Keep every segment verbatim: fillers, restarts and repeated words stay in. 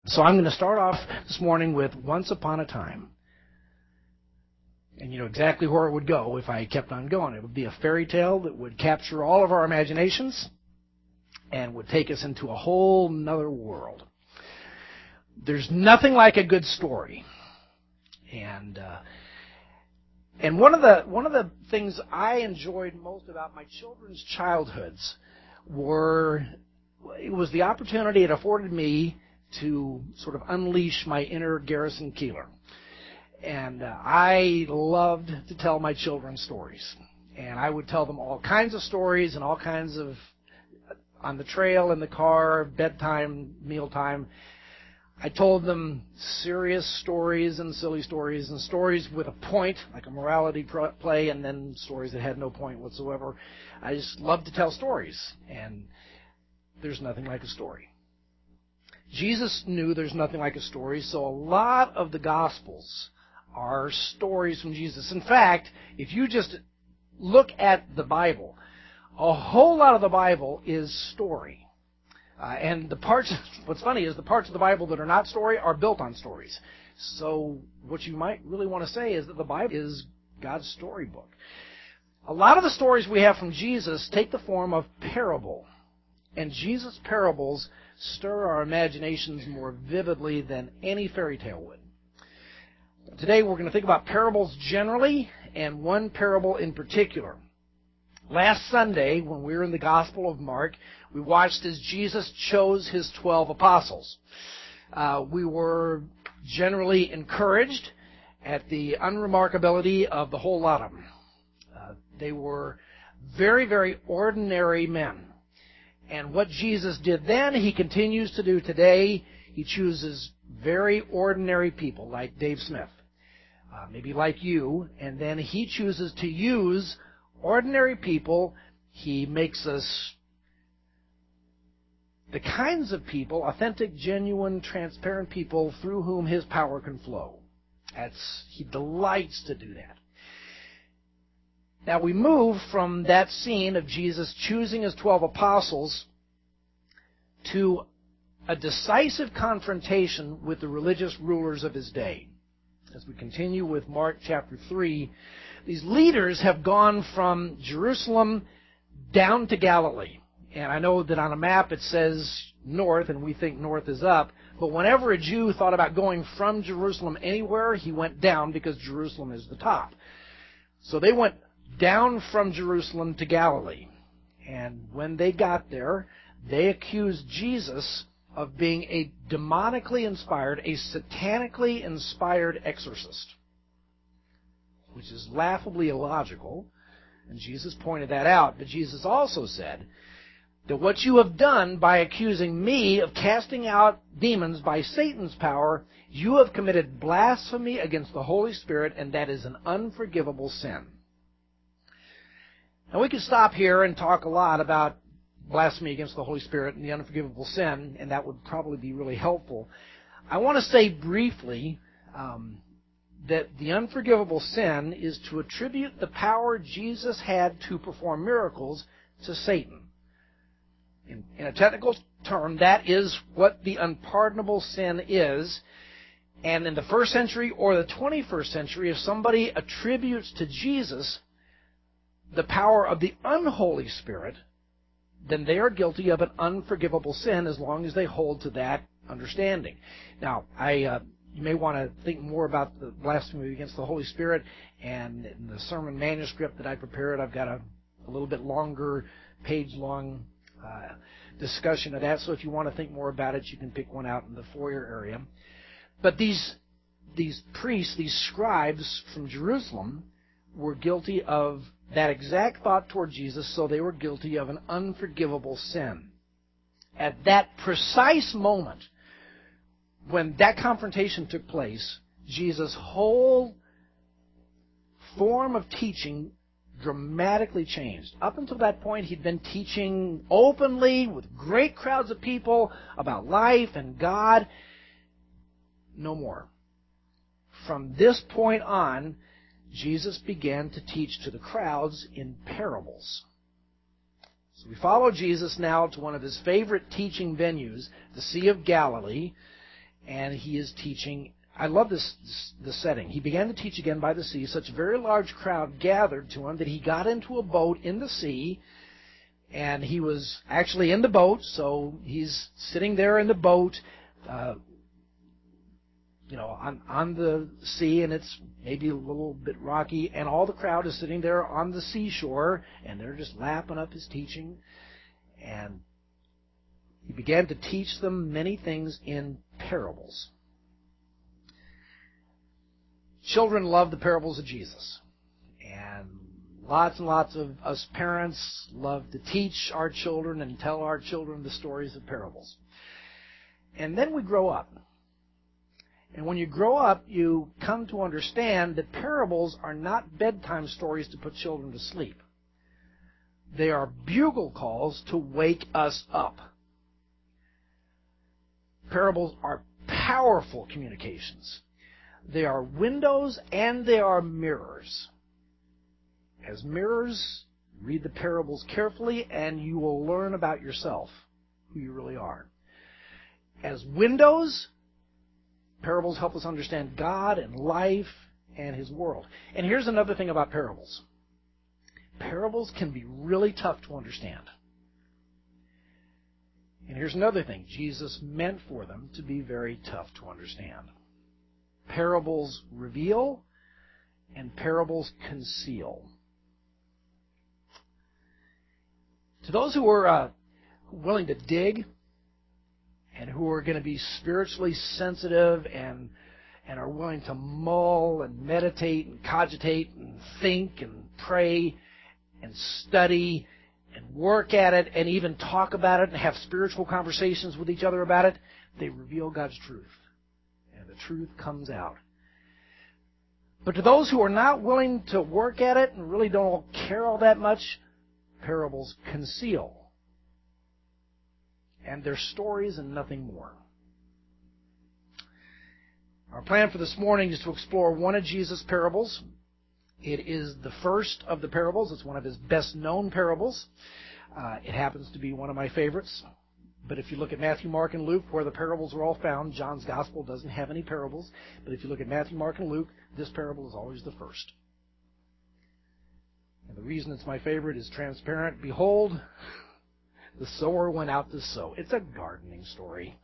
So I'm going to start off this morning with Once Upon a Time. And you know exactly where it would go if I kept on going. It would be a fairy tale that would capture all of our imaginations and would take us into a whole nother world. There's nothing like a good story. And uh, and one of the one of the things I enjoyed most about my children's childhoods were it was the opportunity it afforded me to sort of unleash my inner Garrison Keillor. And uh, I loved to tell my children stories. And I would tell them all kinds of stories and all kinds of, on the trail, in the car, bedtime, mealtime. I told them serious stories and silly stories and stories with a point, like a morality play, and then stories that had no point whatsoever. I just loved to tell stories. And there's nothing like a story. Jesus knew there's nothing like a story, so a lot of the Gospels are stories from Jesus. In fact, if you just look at the Bible, a whole lot of the Bible is story. Uh, and the parts, what's funny is the parts of the Bible that are not story are built on stories. So what you might really want to say is that the Bible is God's storybook. A lot of the stories we have from Jesus take the form of parable. And Jesus' parables stir our imaginations more vividly than any fairy tale would. Today we're going to think about parables generally and one parable in particular. Last Sunday, when we were in the Gospel of Mark, we watched as Jesus chose his twelve apostles. Uh, we were generally encouraged at the unremarkability of the whole lot of them. Uh, they were very, very ordinary men. And what Jesus did then, he continues to do today. He chooses very ordinary people like Dave Smith, uh, maybe like you, and then he chooses to use ordinary people. He makes us the kinds of people, authentic, genuine, transparent people through whom his power can flow. That's, he delights to do that. Now we move from that scene of Jesus choosing his twelve apostles to a decisive confrontation with the religious rulers of his day. As we continue with Mark chapter three, these leaders have gone from Jerusalem down to Galilee. And I know that on a map it says north, and we think north is up. But whenever a Jew thought about going from Jerusalem anywhere, he went down because Jerusalem is the top. So they went down from Jerusalem to Galilee. And when they got there, they accused Jesus of being a demonically inspired, a satanically inspired exorcist, which is laughably illogical. And Jesus pointed that out. But Jesus also said that what you have done by accusing me of casting out demons by Satan's power, you have committed blasphemy against the Holy Spirit, and that is an unforgivable sin. Now, we could stop here and talk a lot about blasphemy against the Holy Spirit and the unforgivable sin, and that would probably be really helpful. I want to say briefly um, that the unforgivable sin is to attribute the power Jesus had to perform miracles to Satan. In, in a technical term, that is what the unpardonable sin is. And in the first century or the twenty-first century, if somebody attributes to Jesus the power of the unholy Spirit, then they are guilty of an unforgivable sin as long as they hold to that understanding. Now, I uh, you may want to think more about the blasphemy against the Holy Spirit, and in the sermon manuscript that I prepared, I've got a, a little bit longer, page-long uh, discussion of that. So if you want to think more about it, you can pick one out in the foyer area. But these these priests, these scribes from Jerusalem, were guilty of that exact thought toward Jesus, so they were guilty of an unforgivable sin. At that precise moment, when that confrontation took place, Jesus' whole form of teaching dramatically changed. Up until that point, he'd been teaching openly with great crowds of people about life and God. No more. From this point on, Jesus began to teach to the crowds in parables. So we follow Jesus now to one of his favorite teaching venues, the Sea of Galilee, and he is teaching. I love this, this the setting. He began to teach again by the sea. Such a very large crowd gathered to him that he got into a boat in the sea, and he was actually in the boat, so he's sitting there in the boat, uh, you know, on, on the sea, and it's maybe a little bit rocky, and all the crowd is sitting there on the seashore, and they're just lapping up his teaching. And he began to teach them many things in parables. Children love the parables of Jesus. And lots and lots of us parents love to teach our children and tell our children the stories of parables. And then we grow up. And when you grow up, you come to understand that parables are not bedtime stories to put children to sleep. They are bugle calls to wake us up. Parables are powerful communications. They are windows and they are mirrors. As mirrors, read the parables carefully and you will learn about yourself, who you really are. As windows, parables help us understand God and life and His world. And here's another thing about parables. Parables can be really tough to understand. And here's another thing. Jesus meant for them to be very tough to understand. Parables reveal and parables conceal. To those who are uh, willing to dig and who are going to be spiritually sensitive and and are willing to mull and meditate and cogitate and think and pray and study and work at it and even talk about it and have spiritual conversations with each other about it, they reveal God's truth. And the truth comes out. But to those who are not willing to work at it and really don't care all that much, parables conceal. And they're stories and nothing more. Our plan for this morning is to explore one of Jesus' parables. It is the first of the parables. It's one of his best-known parables. Uh, it happens to be one of my favorites. But if you look at Matthew, Mark, and Luke, where the parables are all found, John's Gospel doesn't have any parables. But if you look at Matthew, Mark, and Luke, this parable is always the first. And the reason it's my favorite is transparent. Behold, the sower went out to sow. It's a gardening story.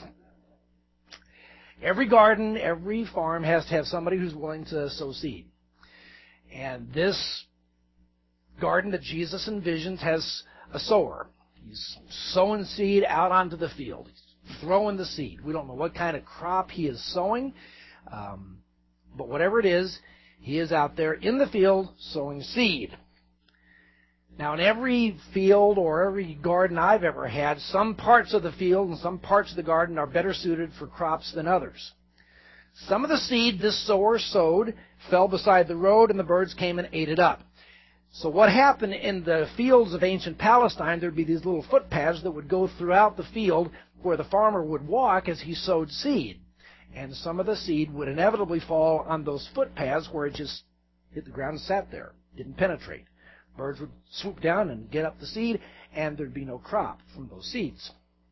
Every garden, every farm has to have somebody who's willing to sow seed. And this garden that Jesus envisions has a sower. He's sowing seed out onto the field. He's throwing the seed. We don't know what kind of crop he is sowing, um, but whatever it is, he is out there in the field sowing seed. Now, in every field or every garden I've ever had, some parts of the field and some parts of the garden are better suited for crops than others. Some of the seed this sower sowed fell beside the road, and the birds came and ate it up. So what happened in the fields of ancient Palestine, there would be these little footpaths that would go throughout the field where the farmer would walk as he sowed seed. And some of the seed would inevitably fall on those footpaths where it just hit the ground and sat there, didn't penetrate. Birds would swoop down and get up the seed, and there'd be no crop from those seeds.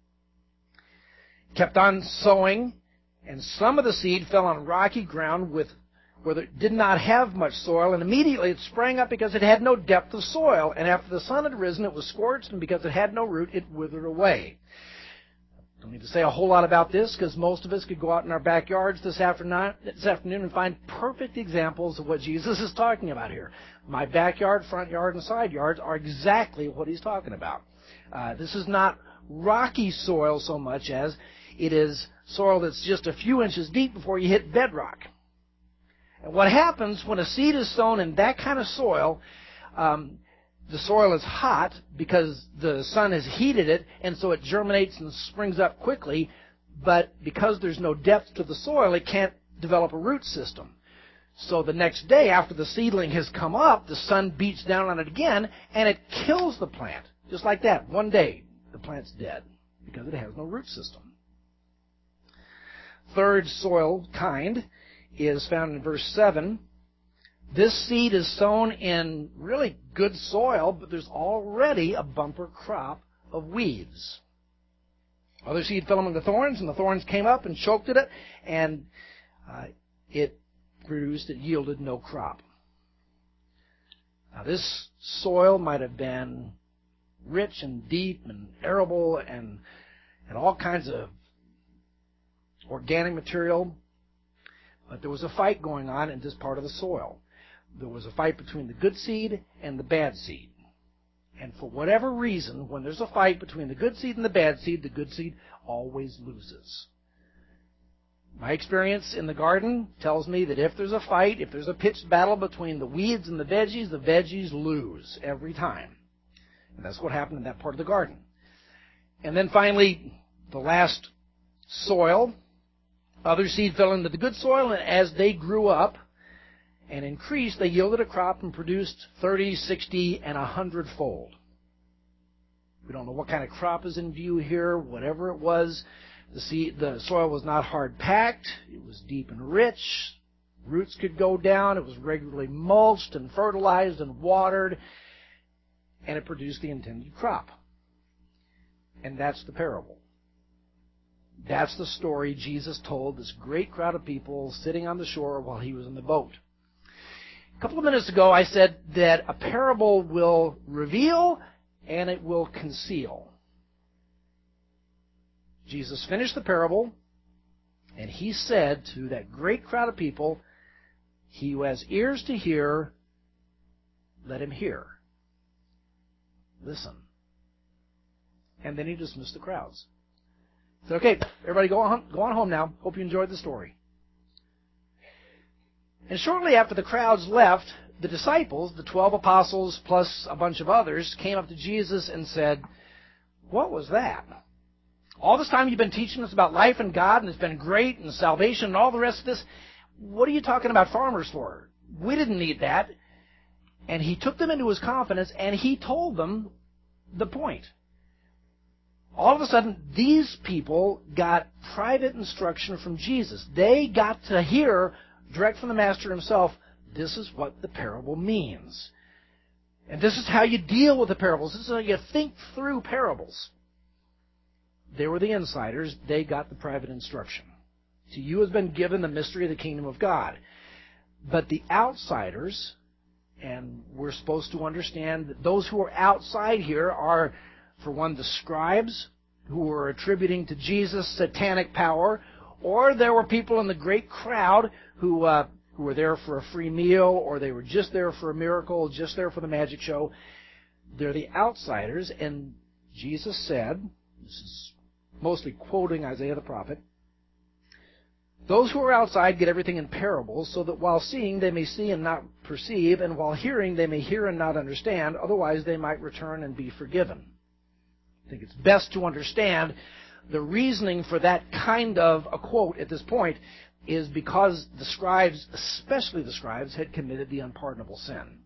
Kept on sowing, and some of the seed fell on rocky ground with where it did not have much soil, and immediately it sprang up because it had no depth of soil. And after the sun had risen, it was scorched, and because it had no root, it withered away. Don't need to say a whole lot about this, because most of us could go out in our backyards this afternoon, this afternoon and find perfect examples of what Jesus is talking about here. My backyard, front yard, and side yards are exactly what he's talking about. Uh, this is not rocky soil so much as it is soil that's just a few inches deep before you hit bedrock. And what happens when a seed is sown in that kind of soil, um, the soil is hot because the sun has heated it, and so it germinates and springs up quickly, but because there's no depth to the soil, it can't develop a root system. So the next day, after the seedling has come up, the sun beats down on it again, and it kills the plant. Just like that. One day, the plant's dead because it has no root system. Third soil kind is found in verse seven. This seed is sown in really good soil, but there's already a bumper crop of weeds. Other seed fell among the thorns, and the thorns came up and choked at it, and uh, it produced, it yielded no crop. Now this soil might have been rich and deep and arable and, and all kinds of organic material, but there was a fight going on in this part of the soil. There was a fight between the good seed and the bad seed. And for whatever reason, when there's a fight between the good seed and the bad seed, the good seed always loses. My experience in the garden tells me that if there's a fight, if there's a pitched battle between the weeds and the veggies, the veggies lose every time. And that's what happened in that part of the garden. And then finally, the last soil, other seed fell into the good soil, and as they grew up and increased, they yielded a crop and produced thirty, sixty, and one hundred fold. We don't know what kind of crop is in view here. Whatever it was, the seed, the soil was not hard packed. It was deep and rich. Roots could go down. It was regularly mulched and fertilized and watered, and it produced the intended crop. And that's the parable. That's the story Jesus told this great crowd of people sitting on the shore while he was in the boat. A couple of minutes ago, I said that a parable will reveal and it will conceal. Jesus finished the parable, and he said to that great crowd of people, "He who has ears to hear, let him hear." Listen. And then he dismissed the crowds. He said, "Okay, everybody go on, go on home now. Hope you enjoyed the story." And shortly after the crowds left, the disciples, the twelve apostles plus a bunch of others, came up to Jesus and said, "What was that? All this time you've been teaching us about life and God, and it's been great, and salvation and all the rest of this. What are you talking about farmers for? We didn't need that." And he took them into his confidence, and he told them the point. All of a sudden, these people got private instruction from Jesus. They got to hear direct from the Master himself, this is what the parable means. And this is how you deal with the parables. This is how you think through parables. They were the insiders. They got the private instruction. To you has been given the mystery of the kingdom of God. But the outsiders, and we're supposed to understand that those who are outside here are, for one, the scribes who were attributing to Jesus satanic power, or there were people in the great crowd who uh, who were there for a free meal, or they were just there for a miracle, just there for the magic show. They're the outsiders, and Jesus said, this is mostly quoting Isaiah the prophet, "Those who are outside get everything in parables, so that while seeing they may see and not perceive, and while hearing they may hear and not understand, otherwise they might return and be forgiven." I think it's best to understand the reasoning for that kind of a quote at this point is because the scribes, especially the scribes, had committed the unpardonable sin.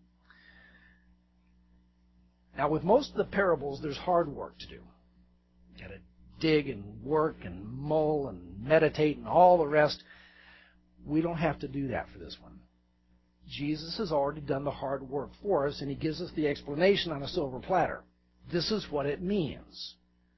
Now, with most of the parables, there's hard work to do. You've got to dig and work and mull and meditate and all the rest. We don't have to do that for this one. Jesus has already done the hard work for us, and he gives us the explanation on a silver platter. This is what it means.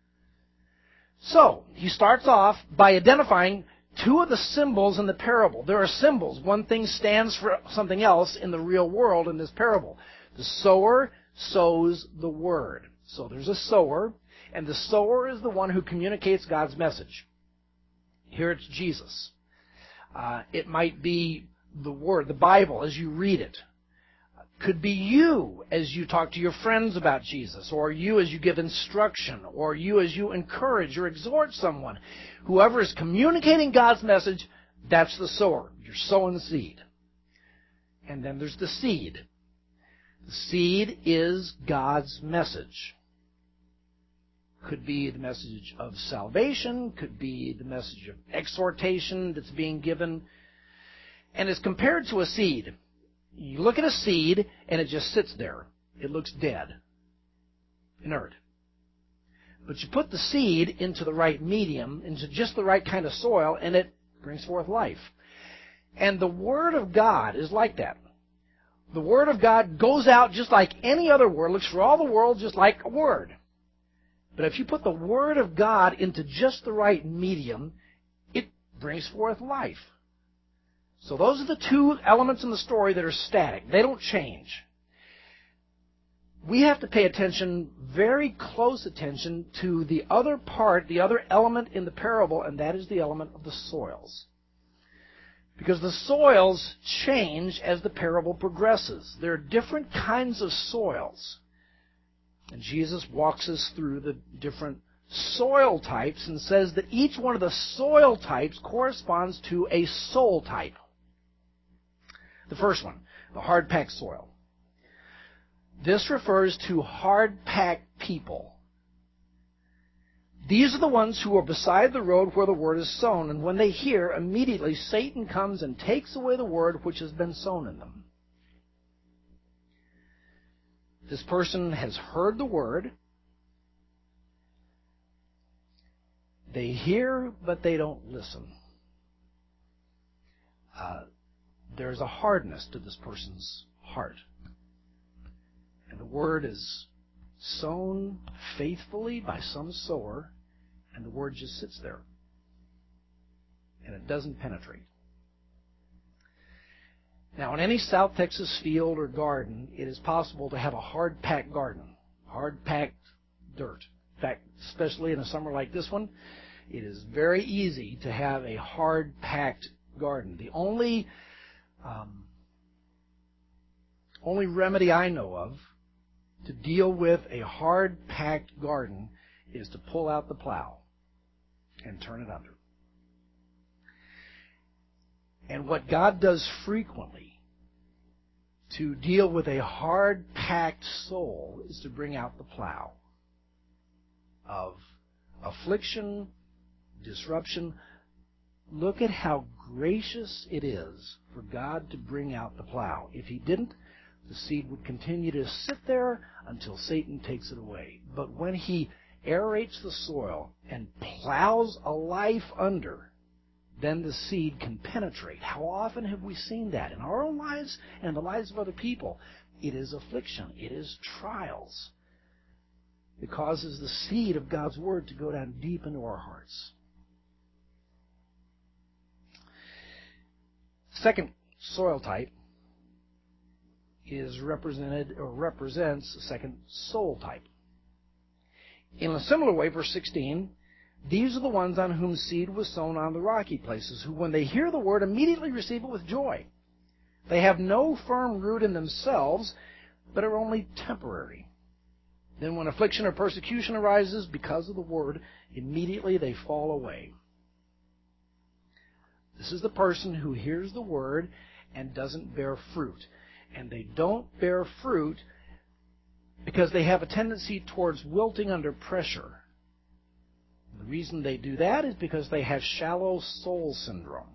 So, he starts off by identifying two of the symbols in the parable. There are symbols. One thing stands for something else in the real world in this parable. The sower sows the word. So there's a sower, and the sower is the one who communicates God's message. Here it's Jesus. Uh, it might be the Word, the Bible, as you read it. Could be you as you talk to your friends about Jesus, or you as you give instruction, or you as you encourage or exhort someone. Whoever is communicating God's message, that's the sower. You're sowing the seed. And then there's the seed. The seed is God's message. Could be the message of salvation, could be the message of exhortation that's being given. And it's compared to a seed. You look at a seed, and it just sits there. It looks dead, inert. But you put the seed into the right medium, into just the right kind of soil, and it brings forth life. And the Word of God is like that. The Word of God goes out just like any other word, looks for all the world just like a word. But if you put the Word of God into just the right medium, it brings forth life. So those are the two elements in the story that are static. They don't change. We have to pay attention, very close attention, to the other part, the other element in the parable, and that is the element of the soils. Because the soils change as the parable progresses. There are different kinds of soils. And Jesus walks us through the different soil types and says that each one of the soil types corresponds to a soul type. The first one, the hard-packed soil. This refers to hard-packed people. These are the ones who are beside the road where the word is sown, and when they hear, immediately Satan comes and takes away the word which has been sown in them. This person has heard the word. They hear, but they don't listen. Uh, there's a hardness to this person's heart. And the word is sown faithfully by some sower, and the word just sits there. And it doesn't penetrate. Now, in any South Texas field or garden, it is possible to have a hard-packed garden, hard-packed dirt. In fact, especially in a summer like this one, it is very easy to have a hard-packed garden. The only, um, only remedy I know of to deal with a hard-packed garden is to pull out the plow and turn it under. And what God does frequently to deal with a hard-packed soul is to bring out the plow of affliction, disruption. Look at how gracious it is for God to bring out the plow. If He didn't, the seed would continue to sit there until Satan takes it away. But when He aerates the soil and plows a life under, then the seed can penetrate. How often have we seen that in our own lives and in the lives of other people? It is affliction. It is trials. It causes the seed of God's Word to go down deep into our hearts. Second soil type is represented or represents the second soul type. In a similar way, verse sixteen, these are the ones on whom seed was sown on the rocky places, who when they hear the word immediately receive it with joy. They have no firm root in themselves, but are only temporary. Then when affliction or persecution arises because of the word, immediately they fall away. This is the person who hears the word and doesn't bear fruit. And they don't bear fruit because they have a tendency towards wilting under pressure. The reason they do that is because they have shallow soul syndrome.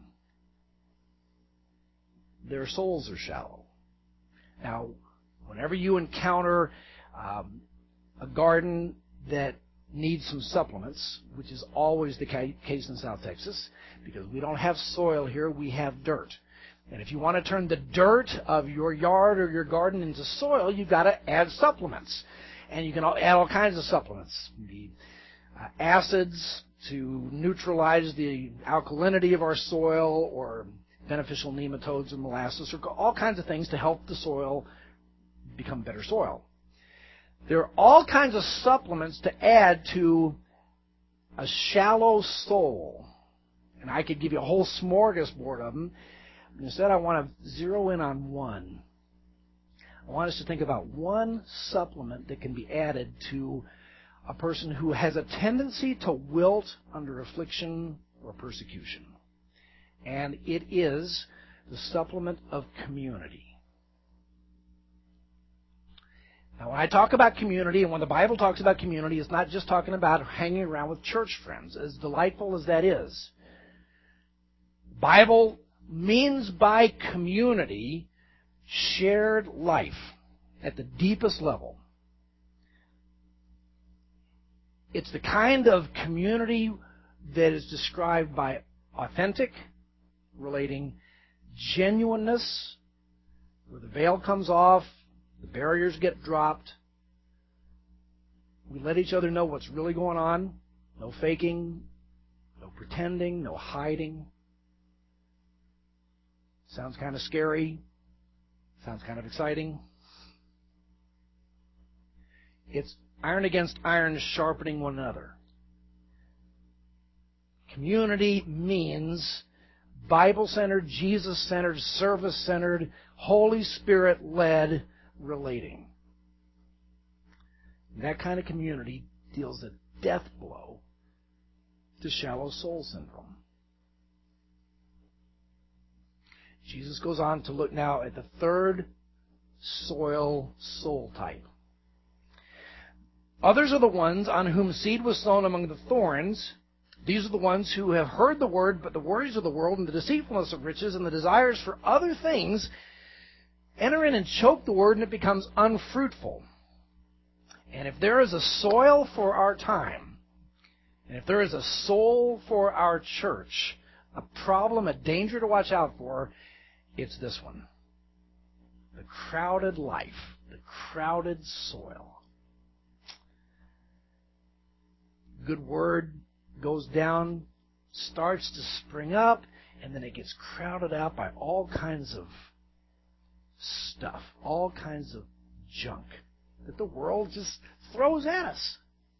Their souls are shallow. Now, whenever you encounter um, a garden that needs some supplements, which is always the case in South Texas, because we don't have soil here, we have dirt. And if you want to turn the dirt of your yard or your garden into soil, you've got to add supplements. And you can add all kinds of supplements. The uh, acids to neutralize the alkalinity of our soil, or beneficial nematodes or molasses, or all kinds of things to help the soil become better soil. There are all kinds of supplements to add to a shallow soul. And I could give you a whole smorgasbord of them. Instead, I want to zero in on one. I want us to think about one supplement that can be added to a person who has a tendency to wilt under affliction or persecution. And it is the supplement of community. Now, when I talk about community, and when the Bible talks about community, it's not just talking about hanging around with church friends, as delightful as that is. Bible means by community shared life at the deepest level. It's the kind of community that is described by authentic, relating genuineness, where the veil comes off, the barriers get dropped, We let each other know what's really going on. No faking, no pretending, no hiding. Sounds kind of scary. Sounds kind of exciting. It's iron against iron, sharpening one another. Community means Bible-centered, Jesus-centered, service-centered, Holy Spirit-led relating. That kind of community deals a death blow to shallow soul syndrome. Jesus goes on to look now at the third soil soul type. Others are the ones on whom seed was sown among the thorns. These are the ones who have heard the word, but the worries of the world and the deceitfulness of riches and the desires for other things enter in and choke the word, and it becomes unfruitful. And if there is a soil for our time, and if there is a soul for our church, a problem, a danger to watch out for, it's this one. The crowded life, the crowded soil. Good word goes down, starts to spring up, and then it gets crowded out by all kinds of stuff, all kinds of junk that the world just throws at us.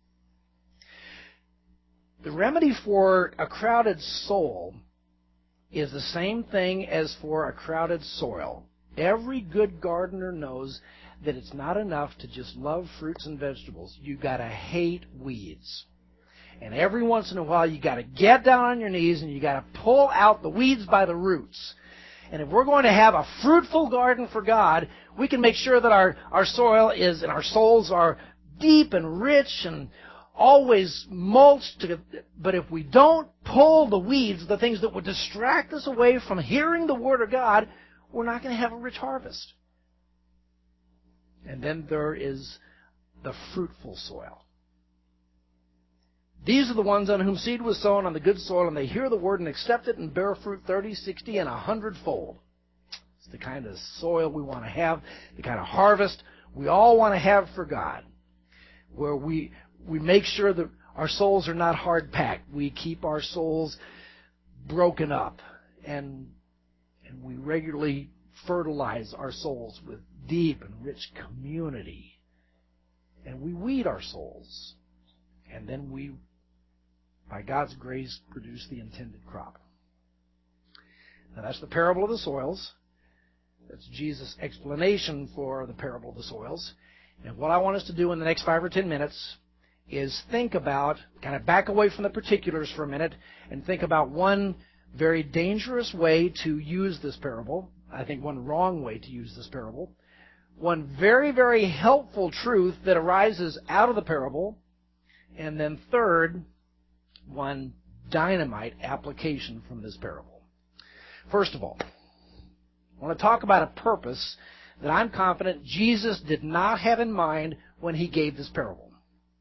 The remedy for a crowded soul is the same thing as for a crowded soil. Every good gardener knows that it's not enough to just love fruits and vegetables. You've got to hate weeds. And every once in a while, you've got to get down on your knees and you've got to pull out the weeds by the roots. And if we're going to have a fruitful garden for God, we can make sure that our, our soil is and our souls are deep and rich and always mulched. But if we don't pull the weeds, the things that would distract us away from hearing the Word of God, we're not going to have a rich harvest. And then there is the fruitful soil. These are the ones on whom seed was sown on the good soil, and they hear the word and accept it and bear fruit thirty, sixty, and a hundredfold. It's the kind of soil we want to have, the kind of harvest we all want to have for God, where we we make sure that our souls are not hard-packed. We keep our souls broken up, and and we regularly fertilize our souls with deep and rich community. And we weed our souls, and then we, by God's grace, produce the intended crop. Now that's the parable of the soils. That's Jesus' explanation for the parable of the soils. And what I want us to do in the next five or ten minutes is think about, kind of back away from the particulars for a minute, and think about one very dangerous way to use this parable. I think one wrong way to use this parable. One very, very helpful truth that arises out of the parable. And then third, one dynamite application from this parable. First of all, I want to talk about a purpose that I'm confident Jesus did not have in mind when he gave this parable.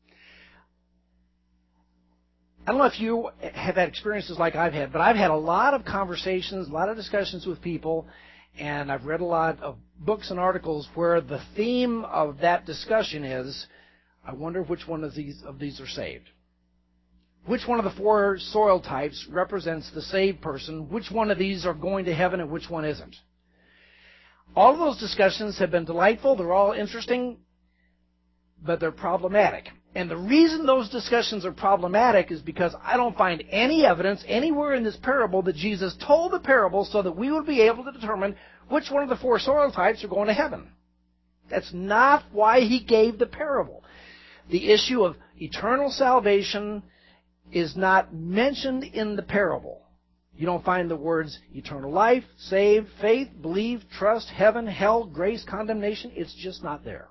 I don't know if you have had experiences like I've had, but I've had a lot of conversations, a lot of discussions with people, and I've read a lot of books and articles where the theme of that discussion is, I wonder which one of these of these are saved. Which one of the four soil types represents the saved person? Which one of these are going to heaven and which one isn't? All of those discussions have been delightful. They're all interesting, but they're problematic. And the reason those discussions are problematic is because I don't find any evidence anywhere in this parable that Jesus told the parable so that we would be able to determine which one of the four soil types are going to heaven. That's not why he gave the parable. The issue of eternal salvation is not mentioned in the parable. You don't find the words eternal life, save, faith, believe, trust, heaven, hell, grace, condemnation. It's just not there.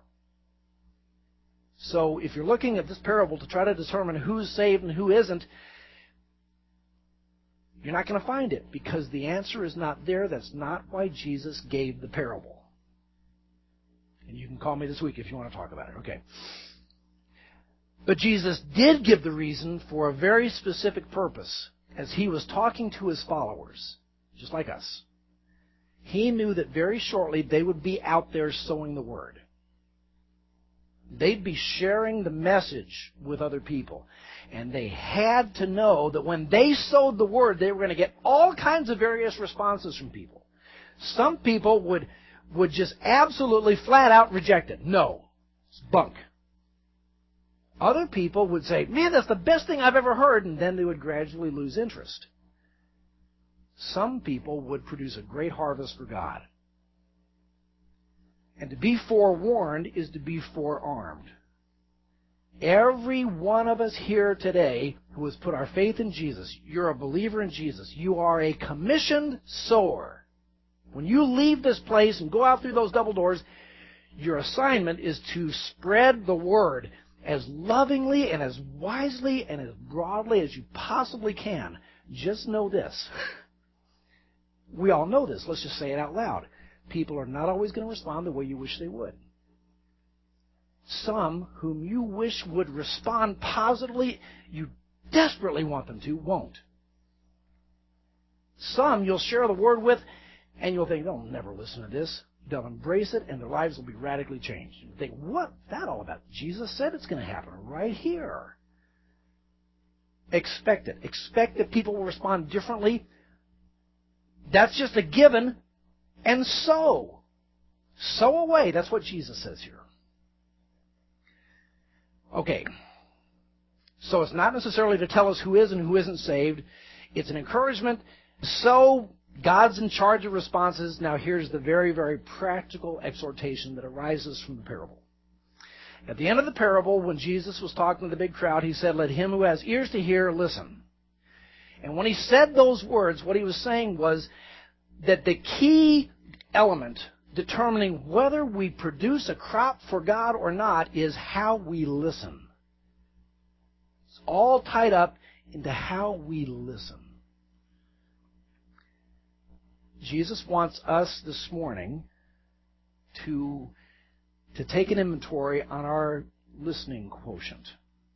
So if you're looking at this parable to try to determine who's saved and who isn't, you're not going to find it because the answer is not there. That's not why Jesus gave the parable. And you can call me this week if you want to talk about it. Okay. But Jesus did give the reason for a very specific purpose as he was talking to his followers, just like us. He knew that very shortly they would be out there sowing the word. They'd be sharing the message with other people. And they had to know that when they sowed the word, they were going to get all kinds of various responses from people. Some people would, would just absolutely flat out reject it. No, it's bunk. Other people would say, man, that's the best thing I've ever heard, and then they would gradually lose interest. Some people would produce a great harvest for God. And to be forewarned is to be forearmed. Every one of us here today who has put our faith in Jesus, you're a believer in Jesus. You are a commissioned sower. When you leave this place and go out through those double doors, your assignment is to spread the word as lovingly and as wisely and as broadly as you possibly can. Just know this. We all know this. Let's just say it out loud. People are not always going to respond the way you wish they would. Some whom you wish would respond positively, you desperately want them to, won't. Some you'll share the word with, and you'll think, they'll never listen to this. They'll embrace it, and their lives will be radically changed. You think, what's that all about? Jesus said it's going to happen right here. Expect it. Expect that people will respond differently. That's just a given. And sow. Sow away. That's what Jesus says here. Okay. So it's not necessarily to tell us who is and who isn't saved. It's an encouragement. So God's in charge of responses. Now here's the very, very practical exhortation that arises from the parable. At the end of the parable, when Jesus was talking to the big crowd, he said, let him who has ears to hear listen. And when he said those words, what he was saying was that the key element determining whether we produce a crop for God or not is how we listen. It's all tied up into how we listen. Jesus wants us this morning to, to take an inventory on our listening quotient.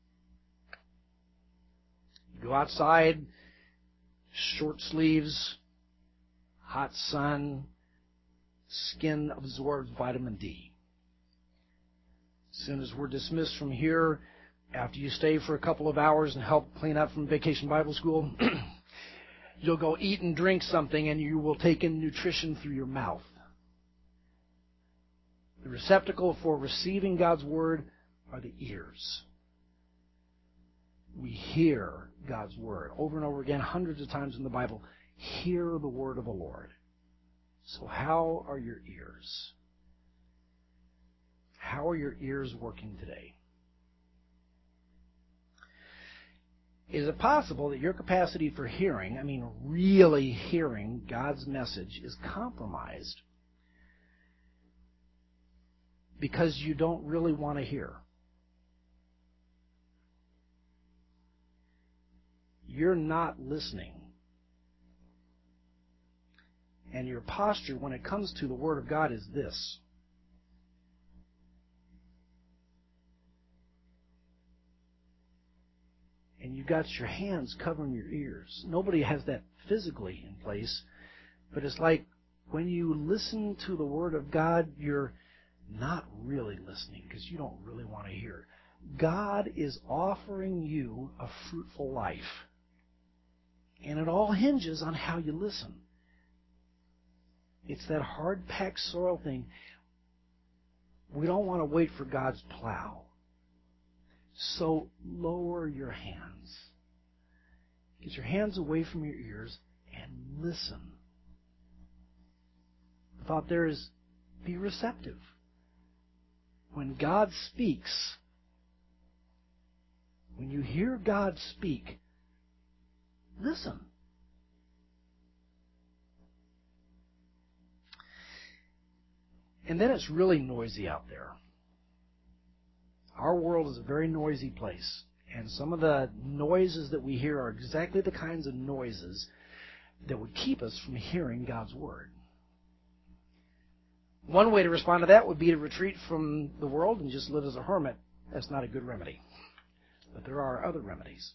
Go outside, short sleeves, hot sun, skin absorbs vitamin D. As soon as we're dismissed from here, after you stay for a couple of hours and help clean up from Vacation Bible School, you'll go eat and drink something and you will take in nutrition through your mouth. The receptacle for receiving God's Word are the ears. We hear God's Word over and over again, hundreds of times in the Bible. Hear the Word of the Lord. So how are your ears? How are your ears working today? Is it possible that your capacity for hearing, I mean really hearing God's message, is compromised because you don't really want to hear? You're not listening. And your posture when it comes to the Word of God is this. And you've got your hands covering your ears. Nobody has that physically in place. But it's like when you listen to the Word of God, you're not really listening because you don't really want to hear. God is offering you a fruitful life. And it all hinges on how you listen. It's that hard-packed soil thing. We don't want to wait for God's plow. So lower your hands. Get your hands away from your ears and listen. The thought there is be receptive. When God speaks, when you hear God speak, listen. And then it's really noisy out there. Our world is a very noisy place. And some of the noises that we hear are exactly the kinds of noises that would keep us from hearing God's Word. One way to respond to that would be to retreat from the world and just live as a hermit. That's not a good remedy. But there are other remedies.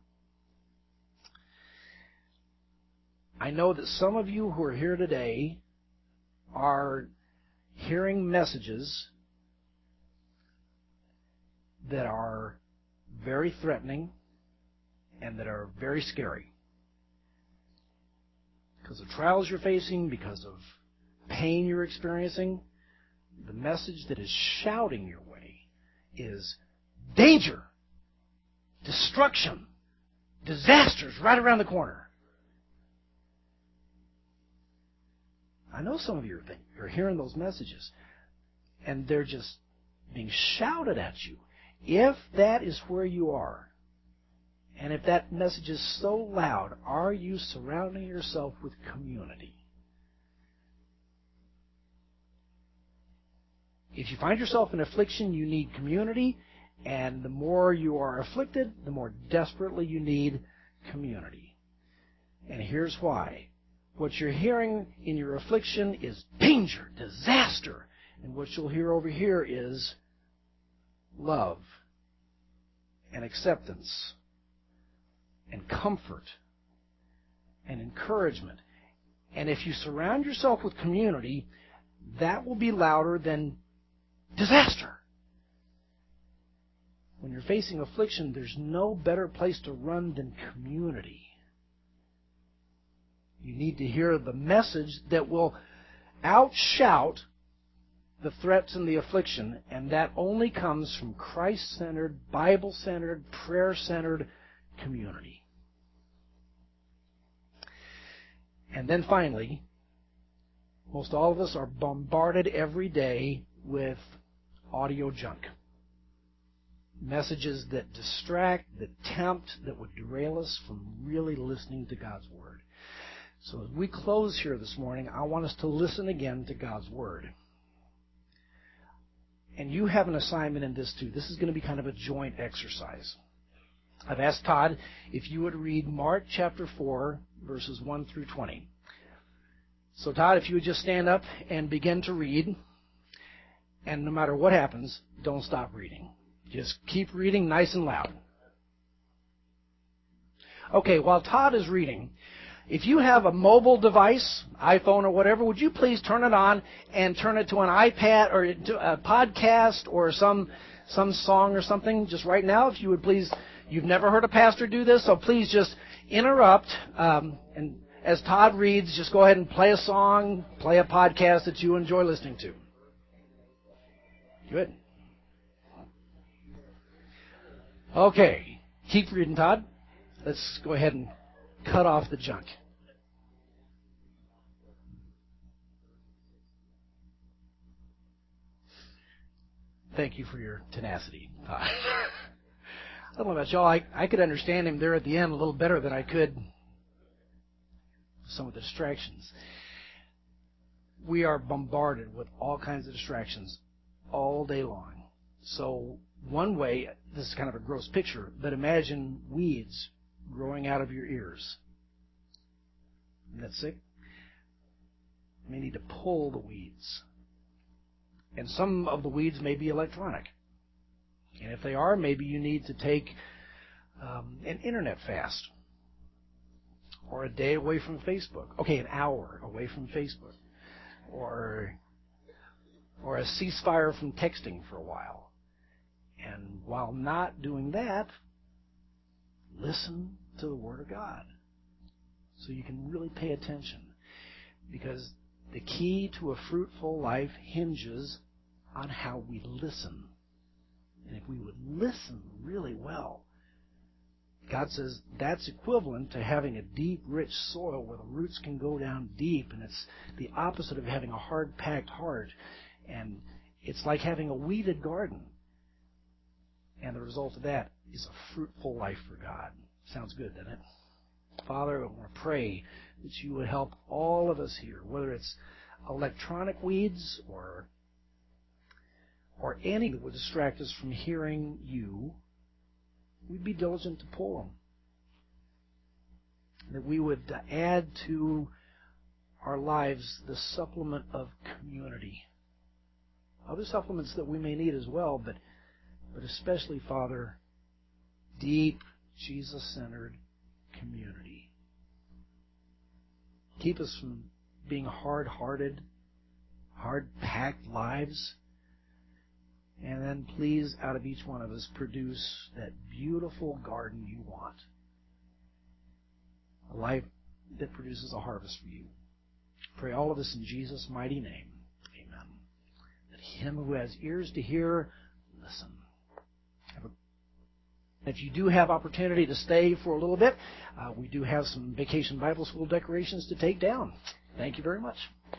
I know that some of you who are here today are hearing messages that are very threatening and that are very scary. Because of trials you're facing, because of pain you're experiencing, the message that is shouting your way is danger, destruction, disasters right around the corner. I know some of you are, are hearing those messages, and they're just being shouted at you. If that is where you are, and if that message is so loud, are you surrounding yourself with community? If you find yourself in affliction, you need community, and the more you are afflicted, the more desperately you need community. And here's why. What you're hearing in your affliction is danger, disaster, and what you'll hear over here is love and acceptance and comfort and encouragement. And if you surround yourself with community, that will be louder than disaster. When you're facing affliction, there's no better place to run than community. You need to hear the message that will outshout the threats and the affliction, and that only comes from Christ-centered, Bible-centered, prayer-centered community. And then finally, most all of us are bombarded every day with audio junk. Messages that distract, that tempt, that would derail us from really listening to God's Word. So as we close here this morning, I want us to listen again to God's Word. And you have an assignment in this too. This is going to be kind of a joint exercise. I've asked Todd if you would read Mark chapter four, verses one through twenty. So Todd, if you would just stand up and begin to read, and no matter what happens, don't stop reading. Just keep reading nice and loud. Okay, while Todd is reading, if you have a mobile device, iPhone or whatever, would you please turn it on and turn it to an iPad or to a podcast or some some song or something just right now? If you would please, you've never heard a pastor do this, so please just interrupt. Um, and as Todd reads, just go ahead and play a song, play a podcast that you enjoy listening to. Good. Okay, keep reading, Todd. Let's go ahead and cut off the junk. Thank you for your tenacity, Todd. I don't know about y'all. I, I could understand him there at the end a little better than I could some of the distractions. We are bombarded with all kinds of distractions all day long. So one way, this is kind of a gross picture, but imagine weeds growing out of your ears. Isn't that sick? You may need to pull the weeds. And some of the weeds may be electronic. And if they are, maybe you need to take um, an internet fast. Or a day away from Facebook. Okay, an hour away from Facebook. Or, or a ceasefire from texting for a while. And while not doing that, listen to the Word of God. So you can really pay attention. Because the key to a fruitful life hinges on how we listen. And if we would listen really well, God says that's equivalent to having a deep, rich soil where the roots can go down deep, and it's the opposite of having a hard-packed heart. And it's like having a weeded garden. And the result of that is a fruitful life for God. Sounds good, doesn't it? Father, I want to pray that you would help all of us here, whether it's electronic weeds or or any that would distract us from hearing you. We'd be diligent to pull them. That we would add to our lives the supplement of community. Other supplements that we may need as well, but but especially, Father, deep, Jesus-centered community. Keep us from being hard-hearted, hard-packed lives, And then please, out of each one of us, produce that beautiful garden you want. A life that produces a harvest for you. Pray all of this in Jesus' mighty name. Amen. That him who has ears to hear, listen. If you do have opportunity to stay for a little bit, uh, we do have some Vacation Bible School decorations to take down. Thank you very much.